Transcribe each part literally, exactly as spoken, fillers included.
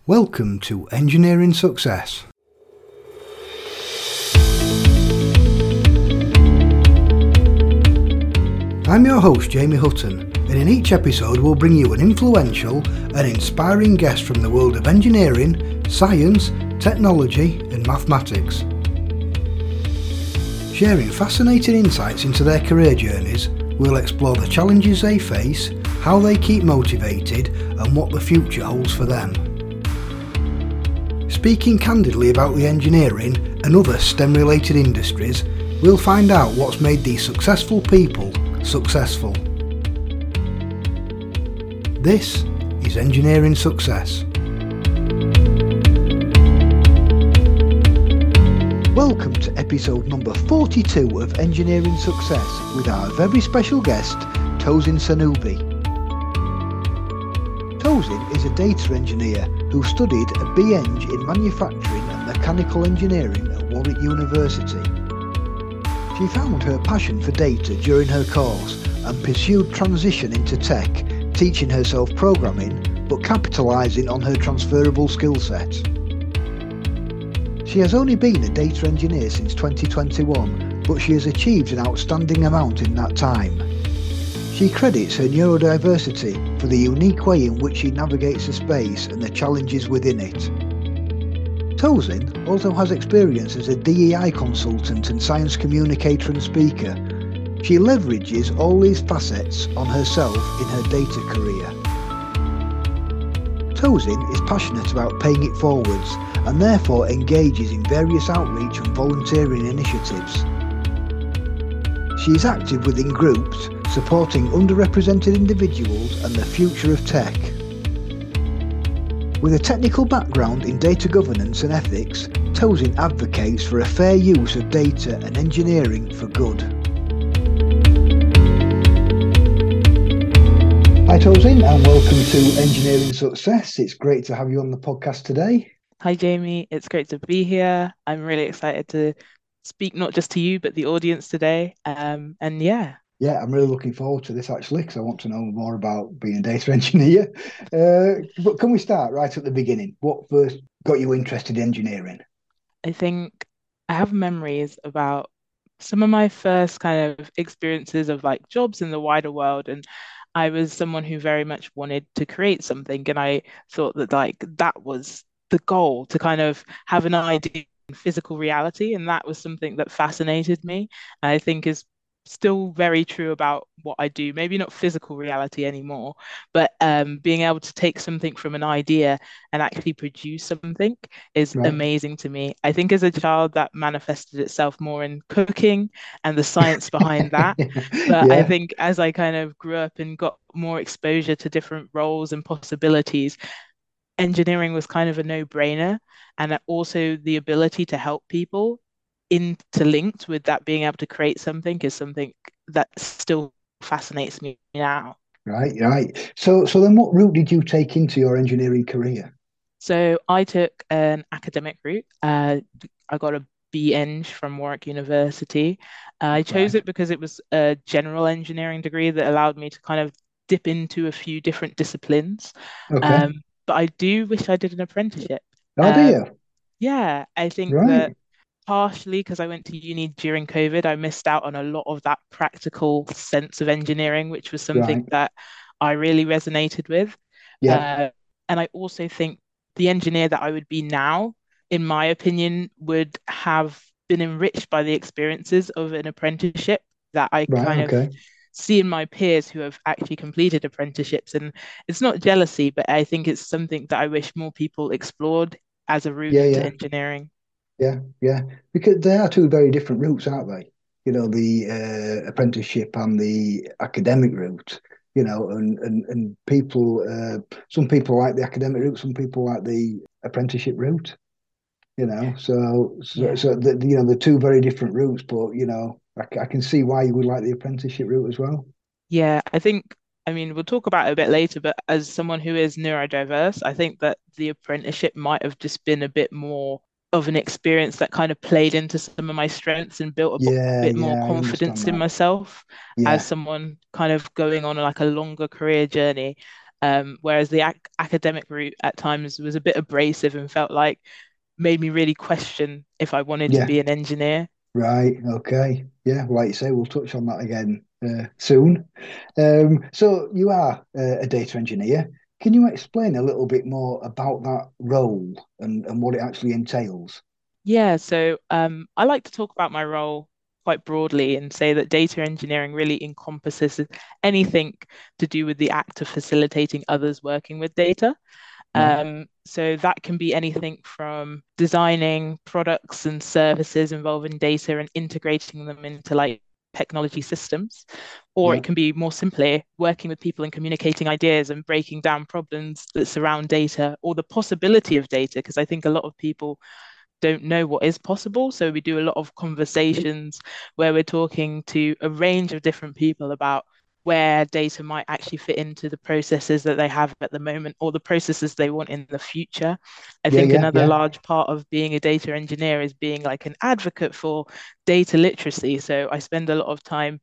Welcome to Engineering Success. I'm your host Jamie Hutton, and in each episode we'll bring you an influential and inspiring guest from the world of engineering, science, technology and mathematics. Sharing fascinating insights into their career journeys, we'll explore the challenges they face, how they keep motivated and what the future holds for them. Speaking candidly about the engineering and other STEM-related industries, we'll find out what's made these successful people successful. This is Engineering Success. Welcome to episode number forty-two of Engineering Success with our very special guest, Tosin Sanubi. Tosin is a data engineer who studied a B Eng in manufacturing and mechanical engineering at Warwick University. She found her passion for data during her course and pursued transition into tech, teaching herself programming but capitalising on her transferable skill set. She has only been a data engineer since twenty twenty-one, but she has achieved an outstanding amount in that time. She credits her neurodiversity for the unique way in which she navigates the space and the challenges within it. Tosin also has experience as a D E I consultant and science communicator and speaker. She leverages all these facets on herself in her data career. Tosin is passionate about paying it forwards and therefore engages in various outreach and volunteering initiatives. She is active within groups supporting underrepresented individuals and the future of tech. With a technical background in data governance and ethics, Tosin advocates for a fair use of data and engineering for good. Hi Tosin, and welcome to Engineering Success. It's great to have you on the podcast today. Hi Jamie, it's great to be here. I'm really excited to speak not just to you but the audience today. Um, and yeah. Yeah, I'm really looking forward to this actually because I want to know more about being a data engineer. Uh, but can we start right at the beginning? What first got you interested in engineering? I think I have memories about some of my first kind of experiences of like jobs in the wider world, and I was someone who very much wanted to create something, and I thought that like that was the goal, to kind of have an idea in physical reality, and that was something that fascinated me and I think is still very true about what I do. Maybe not physical reality anymore, but um, being able to take something from an idea and actually produce something is Right. amazing to me. I think as a child that manifested itself more in cooking and the science behind that. But I Yeah. think as I kind of grew up and got more exposure to different roles and possibilities, engineering was kind of a no-brainer. And also the ability to help people interlinked with that being able to create something is something that still fascinates me now. Right, right. So, so then what route did you take into your engineering career? So I took an academic route. Uh, I got a B Eng from Warwick University. Uh, I chose Right. it because it was a general engineering degree that allowed me to kind of dip into a few different disciplines. Okay. Um, but I do wish I did an apprenticeship. Oh, do Um, you? yeah, I think that Right. partially because I went to uni during COVID, I missed out on a lot of that practical sense of engineering, which was something Right. that I really resonated with. Yeah. Uh, and I also think the engineer that I would be now, in my opinion, would have been enriched by the experiences of an apprenticeship that I Right. kind of Okay. see in my peers who have actually completed apprenticeships. And it's not jealousy, but I think it's something that I wish more people explored as a route Yeah. into Yeah. engineering. Yeah. Yeah. Because they are two very different routes, aren't they? You know, the uh, apprenticeship and the academic route. You know, and and and people. Uh, some people like the academic route. Some people like the apprenticeship route. You know, so so, Yeah. so the, you know, the two very different routes, but you know, I, c- I can see why you would like the apprenticeship route as well. Yeah, I think, I mean, we'll talk about it a bit later, but as someone who is neurodiverse, I think that the apprenticeship might have just been a bit more of an experience that kind of played into some of my strengths and built a b- Yeah, bit more yeah, I understand confidence in that. myself as Yeah, someone kind of going on like a longer career journey. Um, whereas the ac academic route at times was a bit abrasive and felt like made me really question if I wanted to Yeah. be an engineer. Right. Okay. Yeah. Well, like you say, we'll touch on that again uh, soon. Um, so you are uh, a data engineer. Can you explain a little bit more about that role and, and what it actually entails? Yeah, so um, I like to talk about my role quite broadly and say that data engineering really encompasses anything to do with the act of facilitating others working with data. Right. Um, so that can be anything from designing products and services involving data and integrating them into like technology systems, or Yeah. it can be more simply working with people and communicating ideas and breaking down problems that surround data or the possibility of data, because I think a lot of people don't know what is possible. So we do a lot of conversations where we're talking to a range of different people about where data might actually fit into the processes that they have at the moment or the processes they want in the future. I Yeah. think Yeah. another Yeah. large part of being a data engineer is being like an advocate for data literacy. So I spend a lot of time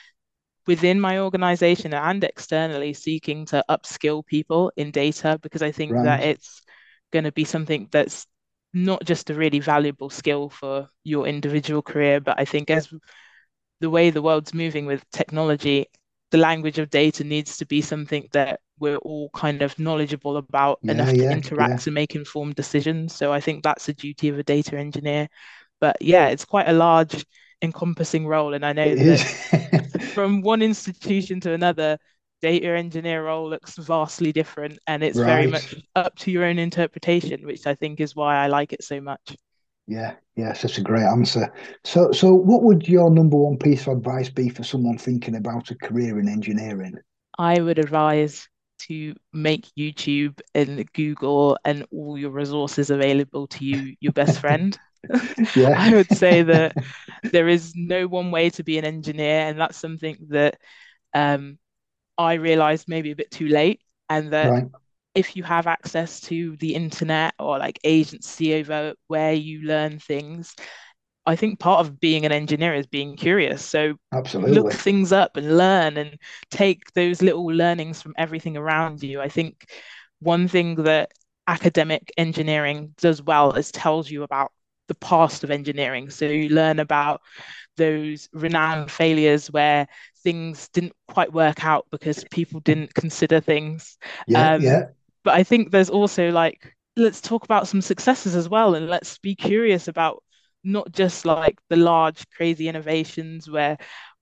within my organization and externally seeking to upskill people in data because I think that Right. it's going to be something that's not just a really valuable skill for your individual career, but I think as the way the world's moving with technology, the language of data needs to be something that we're all kind of knowledgeable about Yeah. enough to Yeah. Yeah. interact and make informed decisions. So I think that's a duty of a data engineer. But yeah, it's quite a large encompassing role. And I know It that is. from one institution to another, data engineer role looks vastly different, and it's very Right. much up to your own interpretation, which I think is why I like it so much. Yeah. Yes, that's a great answer. So, so what would your number one piece of advice be for someone thinking about a career in engineering? I would advise to make YouTube and Google and all your resources available to you, your best friend. Yeah. I would say that there is no one way to be an engineer, and that's something that um, I realized maybe a bit too late, and that Right. if you have access to the internet or like agency over where you learn things, I think part of being an engineer is being curious. So look Absolutely. things up and learn and take those little learnings from everything around you. I think one thing that academic engineering does well is tells you about the past of engineering. So you learn about those renowned failures where things didn't quite work out because people didn't consider things. Yeah. Um, Yeah. but I think there's also like, let's talk about some successes as well, and let's be curious about not just like the large, crazy innovations where,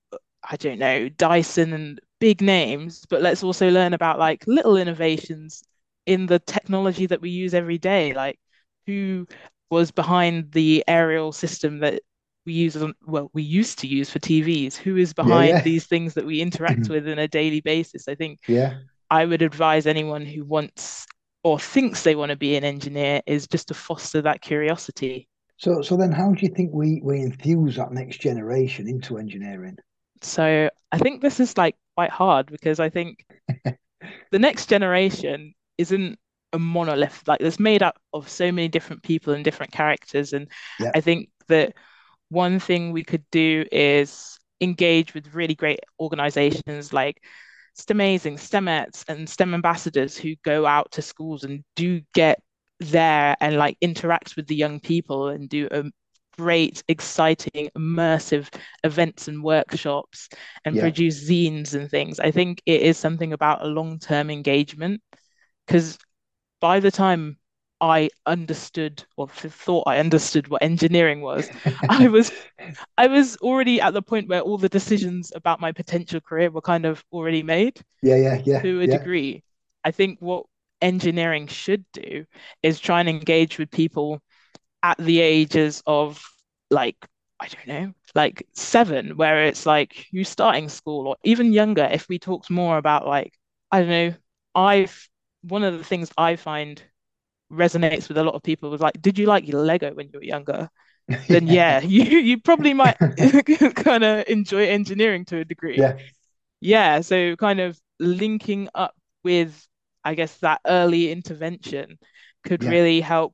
I don't know, Dyson and big names, but let's also learn about like little innovations in the technology that we use every day. Like who was behind the aerial system that we use on, well, we used to use for T Vs? Who is Yeah. behind Yeah. these things that we interact with on a daily basis? I think Yeah. I would advise anyone who wants or thinks they want to be an engineer is just to foster that curiosity. So, so then how do you think we we infuse that next generation into engineering? So I think this is like quite hard because I think the next generation isn't a monolith. Like it's made up of so many different people and different characters. And Yeah. I think that one thing we could do is engage with really great organizations like STEMazing, STEMettes, and STEM ambassadors who go out to schools and do get there and like interact with the young people and do a great, exciting, immersive events and workshops and Yeah. produce zines and things. I think it is something about a long-term engagement because by the time I understood or th- thought I understood what engineering was, I was I was already at the point where all the decisions about my potential career were kind of already made Yeah. Yeah. Yeah. to a Yeah. degree. I think what engineering should do is try and engage with people at the ages of like, I don't know, like seven, where it's like you starting school or even younger. If we talked more about like, I don't know, I've one of the things I find resonates with a lot of people was like, did you like your Lego when you were younger? Then Yeah. yeah, you you probably might kind of enjoy engineering to a degree. Yeah. Yeah, so kind of linking up with, I guess, that early intervention could Yeah. really help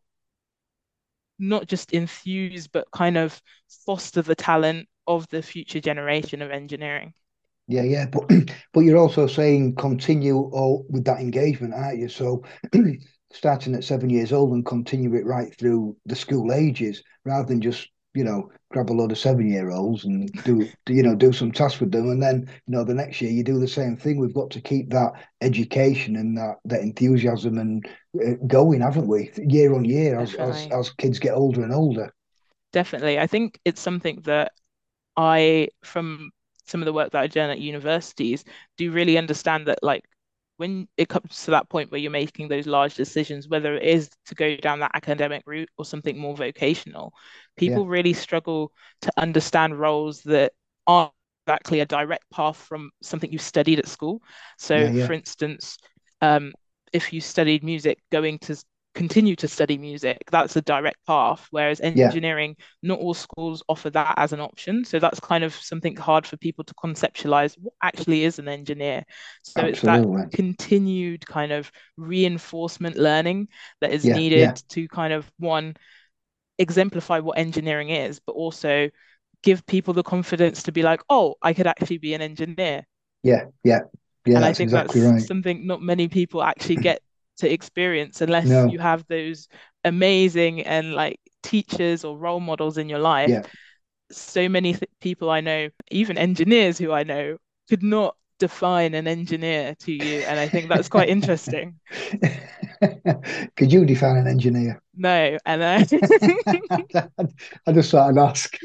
not just enthuse, but kind of foster the talent of the future generation of engineering. Yeah, yeah, but but you're also saying continue all with that engagement, aren't you? So starting at seven years old and continue it right through the school ages, rather than just, you know, grab a load of seven year olds and do, do, you know, do some tasks with them, and then, you know, the next year you do the same thing. We've got to keep that education and that that enthusiasm and uh, going, haven't we? Year on year as as Definitely. as kids get older and older. Definitely. I think it's something that I, from some of the work that I've done at universities, do really understand that, like, when it comes to that point where you're making those large decisions, whether it is to go down that academic route or something more vocational, Yeah, people really struggle to understand roles that aren't exactly a direct path from something you studied at school. yeah, So, yeah, for instance, um, if you studied music, going to continue to study music, that's a direct path. Whereas yeah. engineering, not all schools offer that as an option. So that's kind of something hard for people to conceptualize what actually is an engineer. So it's that Absolutely. continued kind of reinforcement learning that is Yeah, needed yeah, to kind of one exemplify what engineering is, but also give people the confidence to be like, oh, I could actually be an engineer. yeah, yeah, yeah. And I That's think exactly that's right. something not many people actually get to experience unless you No, have those amazing and like teachers or role models in your life. yeah. So many th- people I know, even engineers who I know, could not define an engineer to you. And I think that's quite interesting. Could you define an engineer? No, and I I just thought I'd ask.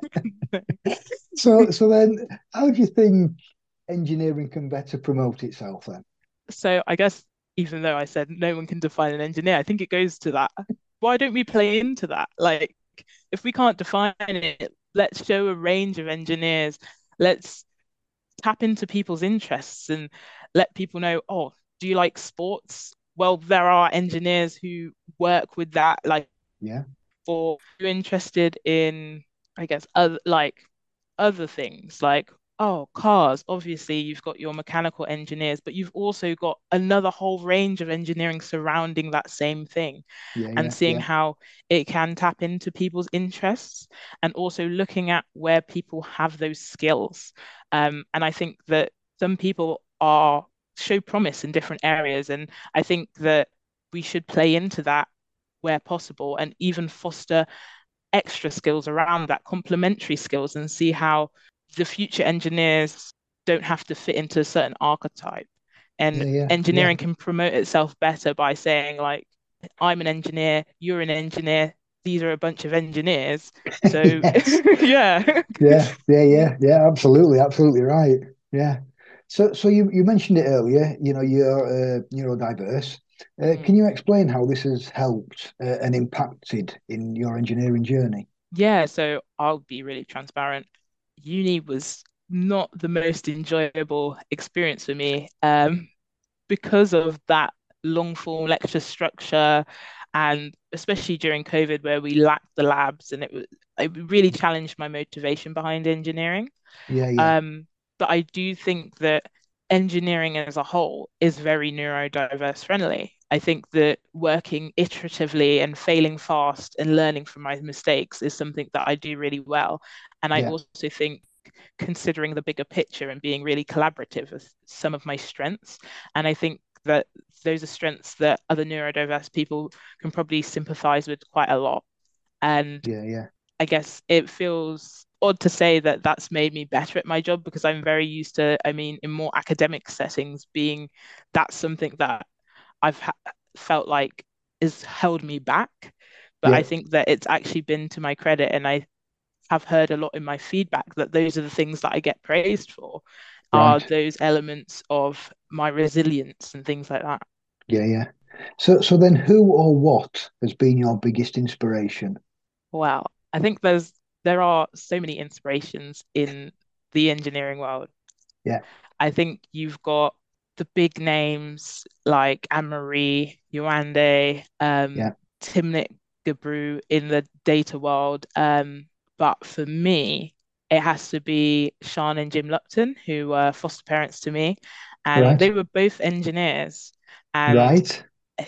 So, so then, how do you think engineering can better promote itself then? so I guess even though I said no one can define an engineer, I think it goes to that. Why don't we play into that? Like, if we can't define it, let's show a range of engineers. Let's tap into people's interests and let people know, oh, do you like sports? Well, there are engineers who work with that. Like, Yeah, for you're interested in, I guess, other like other things like, oh, cars. Obviously, you've got your mechanical engineers, but you've also got another whole range of engineering surrounding that same thing, yeah, and yeah, seeing yeah, how it can tap into people's interests, and also looking at where people have those skills. Um, and I think that some people are show promise in different areas, and I think that we should play into that where possible and even foster extra skills around that, complementary skills, and see how the future engineers don't have to fit into a certain archetype. And yeah, yeah, yeah. engineering can promote itself better by saying, like, I'm an engineer, you're an engineer, these are a bunch of engineers. So, Yes. yeah. Yeah, yeah, yeah, yeah, absolutely, absolutely right. Yeah. So, so you, you mentioned it earlier, you know, you're uh, neurodiverse. Uh, Mm. can you explain how this has helped uh, and impacted in your engineering journey? Yeah, so I'll be really transparent. Uni was not the most enjoyable experience for me. Um, because of that long form lecture structure, and especially during COVID where we lacked the labs, and it was it really challenged my motivation behind engineering. Yeah, yeah, Um, but I do think that engineering as a whole is very neurodiverse friendly. I think that working iteratively and failing fast and learning from my mistakes is something that I do really well. And I yeah, also think considering the bigger picture and being really collaborative is some of my strengths. And I think that those are strengths that other neurodiverse people can probably sympathize with quite a lot. And yeah, yeah, I guess it feels odd to say that that's made me better at my job because I'm very used to, I mean, in more academic settings, being that's something that I've ha felt like has held me back. But yeah. I think that it's actually been to my credit, and I have heard a lot in my feedback that those are the things that I get praised for, are Right. those elements of my resilience and things like that. Yeah, yeah. So, so then, who or what has been your biggest inspiration? Wow. I think there's there are so many inspirations in the engineering world. Yeah, I think you've got the big names like Anne-Marie, Yewande, um, yeah. Timnit Gebru in the data world. Um, but for me, it has to be Sean and Jim Lupton, who were foster parents to me, and they Right, were both engineers, and right.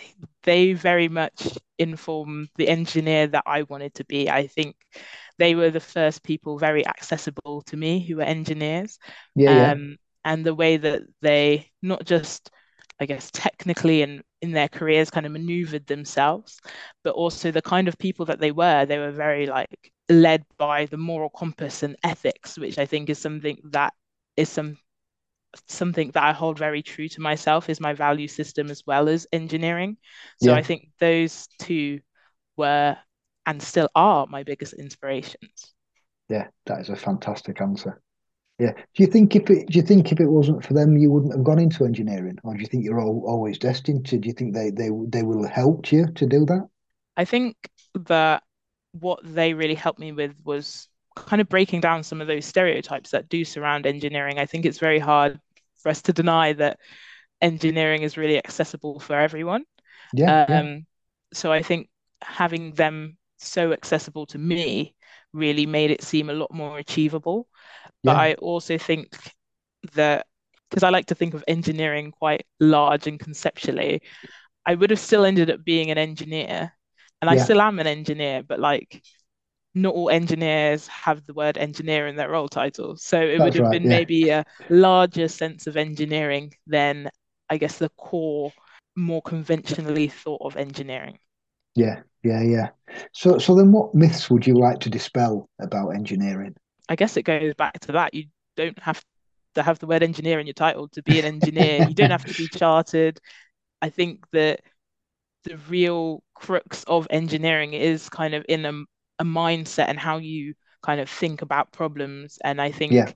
they very much informed the engineer that I wanted to be. I think they were the first people very accessible to me who were engineers. Yeah, yeah, Um, and the way that they not just, I guess, technically and in their careers kind of maneuvered themselves, but also the kind of people that they were. They were very like led by the moral compass and ethics, which I think is something that is some something that I hold very true to myself is my value system as well as engineering. So I Yeah, think those two were and still are my biggest inspirations. yeah, that is a fantastic answer. Yeah. Do you think if it do you think if it wasn't for them, you wouldn't have gone into engineering, or do you think you're all, always destined to? Do you think they they they will have helped you to do that? I think that what they really helped me with was kind of breaking down some of those stereotypes that do surround engineering. I think it's very hard for us to deny that engineering is really accessible for everyone. Yeah, yeah, Um, so I think having them so accessible to me really made it seem a lot more achievable. But yeah, I also think that because I like to think of engineering quite large and conceptually, I would have still ended up being an engineer. And I yeah. still am an engineer, but like not all engineers have the word engineer in their role title. So it would That's have right. been Yeah, maybe a larger sense of engineering than, I guess, the core, more conventionally thought of engineering. yeah, yeah, yeah. So so then, what myths would you like to dispel about engineering? I guess it goes back to that. You don't have to have the word engineer in your title to be an engineer. You don't have to be chartered. I think that the real crux of engineering is kind of in a, a mindset and how you kind of think about problems. And I Yeah, think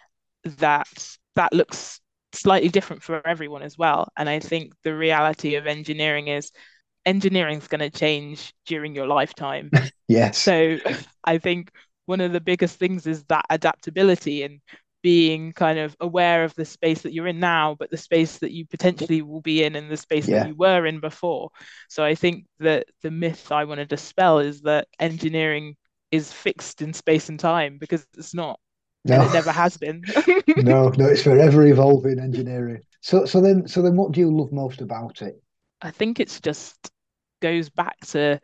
that that looks slightly different for everyone as well. And I think the reality of engineering is engineering is going to change during your lifetime. yes, So I think one of the biggest things is that adaptability and being kind of aware of the space that you're in now, but the space that you potentially will be in and the space that yeah. you were in before. So I think that the myth I want to dispel is that engineering is fixed in space and time because it's not, and No, it never has been. no, no. It's forever evolving engineering. So so then so then, what do you love most about it? I think it's just goes back to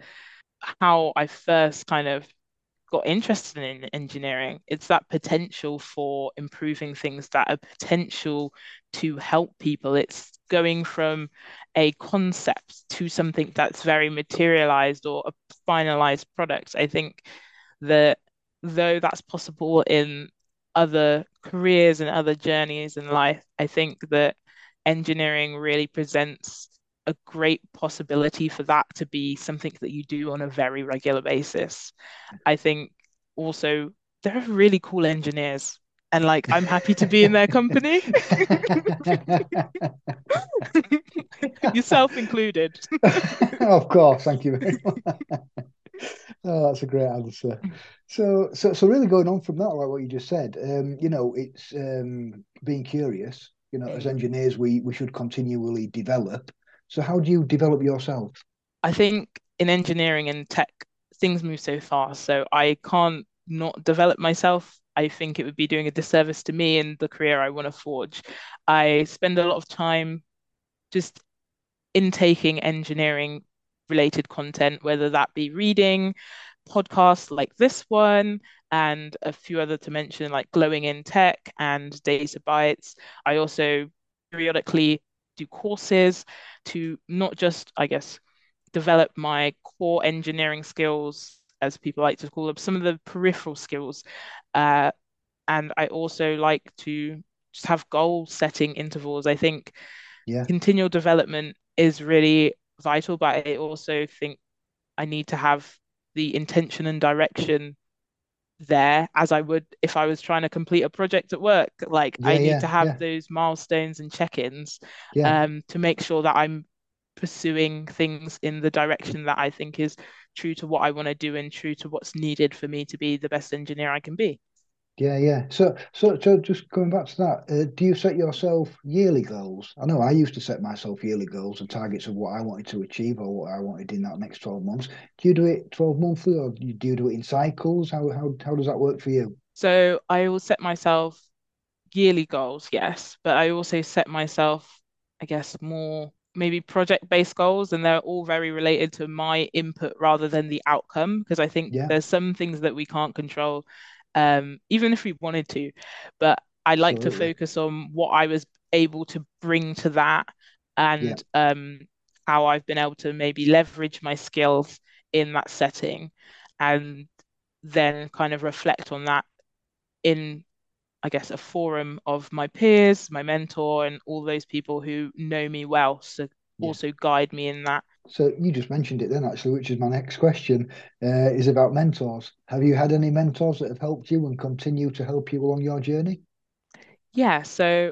how I first kind of got interested in engineering. It's that potential for improving things, that a potential to help people. It's going from a concept to something that's very materialized or a finalized product. I think that though that's possible in other careers and other journeys in life, I think that engineering really presents a great possibility for that to be something that you do on a very regular basis. I think also they're really cool engineers. And like I'm happy to be in their company, yourself included. Of course, thank you very much. Oh, that's a great answer. So, so, so really going on from that, like what you just said, um, you know, it's um, being curious. You know, as Mm. engineers, we we should continually develop. So, how do you develop yourself? I think in engineering and tech, things move so fast. So I can't not develop myself. I think it would be doing a disservice to me and the career I want to forge. I spend a lot of time just intaking engineering related content, whether that be reading, podcasts like this one, and a few other to mention, like Glowing in Tech and Data Bytes. I also periodically do courses to not just, I guess, develop my core engineering skills, as people like to call them, some of the peripheral skills. Uh, and I also like to just have goal setting intervals. I think Yeah, continual development is really vital, but I also think I need to have the intention and direction there as I would if I was trying to complete a project at work. Like I yeah, need yeah, to have yeah, those milestones and check-ins yeah. um, to make sure that I'm pursuing things in the direction that I think is true to what I want to do and true to what's needed for me to be the best engineer I can be. Yeah, yeah. So, so, so, just going back to that, uh, do you set yourself yearly goals? I know I used to set myself yearly goals and targets of what I wanted to achieve or what I wanted in that next twelve months. Do you do it twelve monthly or do you do you do it in cycles? How, how, how does that work for you? So I will set myself yearly goals, yes, but I also set myself, I guess, more maybe project-based goals, and they're all very related to my input rather than the outcome, because I think Yeah, there's some things that we can't control, um, even if we wanted to. But I like to absolutely. focus on what I was able to bring to that Yeah, and um, how I've been able to maybe leverage my skills in that setting and then kind of reflect on that in, I guess, a forum of my peers, my mentor, and all those people who know me well. So yeah. also guide me in that. So you just mentioned it then, actually, which is my next question, uh, is about mentors. Have you had any mentors that have helped you and continue to help you along your journey? Yeah, so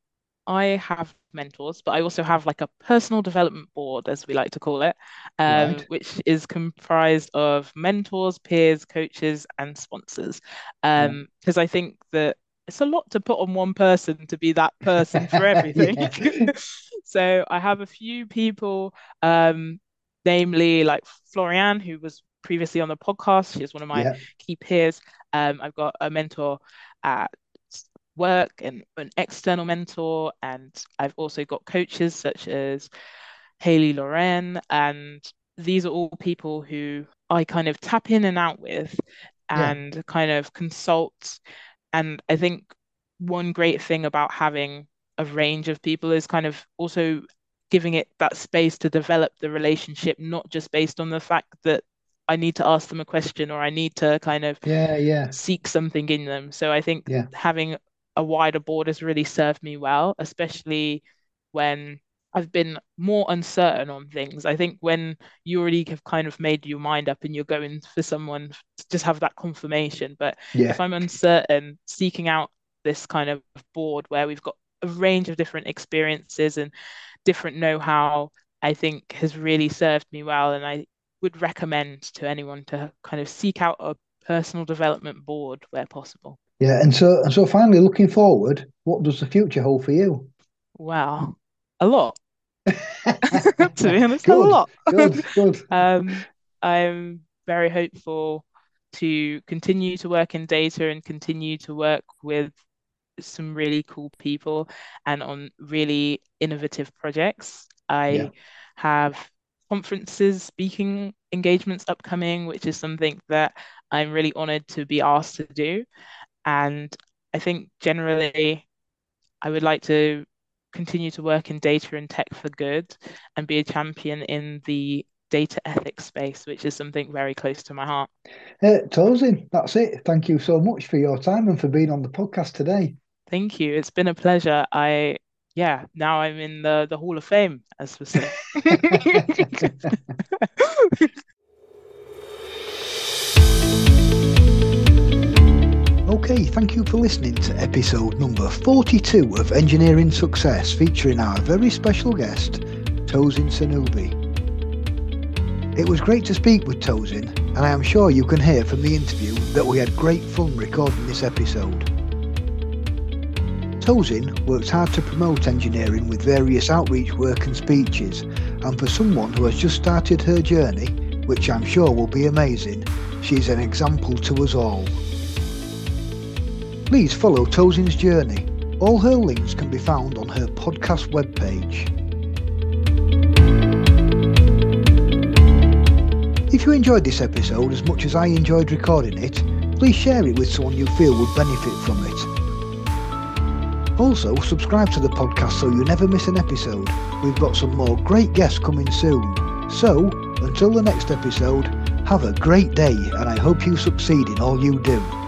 I have mentors, but I also have like a personal development board, as we like to call it, um, Right. which is comprised of mentors, peers, coaches, and sponsors. Yeah. Um, because I think that it's a lot to put on one person to be that person for everything. Yeah. So I have a few people, um, namely like Floriane, who was previously on the podcast. She's one of my Yeah. key peers. Um, I've got a mentor at work and an external mentor. And I've also got coaches such as Haley Loren. And these are all people who I kind of tap in and out with Yeah. and kind of consult. And I think one great thing about having a range of people is kind of also giving it that space to develop the relationship, not just based on the fact that I need to ask them a question or I need to kind of Yeah. Yeah. seek something in them. So I think Yeah. having a wider board has really served me well, especially when I've been more uncertain on things. I think when you already have kind of made your mind up and you're going for someone to just have that confirmation. But if Yeah. I'm uncertain, seeking out this kind of board where we've got a range of different experiences and different know-how, I think has really served me well. And I would recommend to anyone to kind of seek out a personal development board where possible. Yeah. And so, and so finally, looking forward, what does the future hold for you? Wow, a lot. To be honest, a Good. lot. Good. Good. um, I'm very hopeful to continue to work in data and continue to work with some really cool people and on really innovative projects. Yeah. I have conferences, speaking engagements upcoming, which is something that I'm really honored to be asked to do. And I think generally, I would like to continue to work in data and tech for good and be a champion in the data ethics space, which is something very close to my heart. Uh, Tosin, that's it. Thank you so much for your time and for being on the podcast today. Thank you. It's been a pleasure. I, yeah, now I'm in the, the Hall of Fame, as we say. Okay, thank you for listening to episode number forty-two of Engineering Success, featuring our very special guest, Tosin Sanubi. It was great to speak with Tosin, and I am sure you can hear from the interview that we had great fun recording this episode. Tosin works hard to promote engineering with various outreach work and speeches, and for someone who has just started her journey, which I'm sure will be amazing, she is an example to us all. Please follow Tosin's journey. All her links can be found on her podcast webpage. If you enjoyed this episode as much as I enjoyed recording it, please share it with someone you feel would benefit from it. Also, subscribe to the podcast so you never miss an episode. We've got some more great guests coming soon. So, until the next episode, have a great day and I hope you succeed in all you do.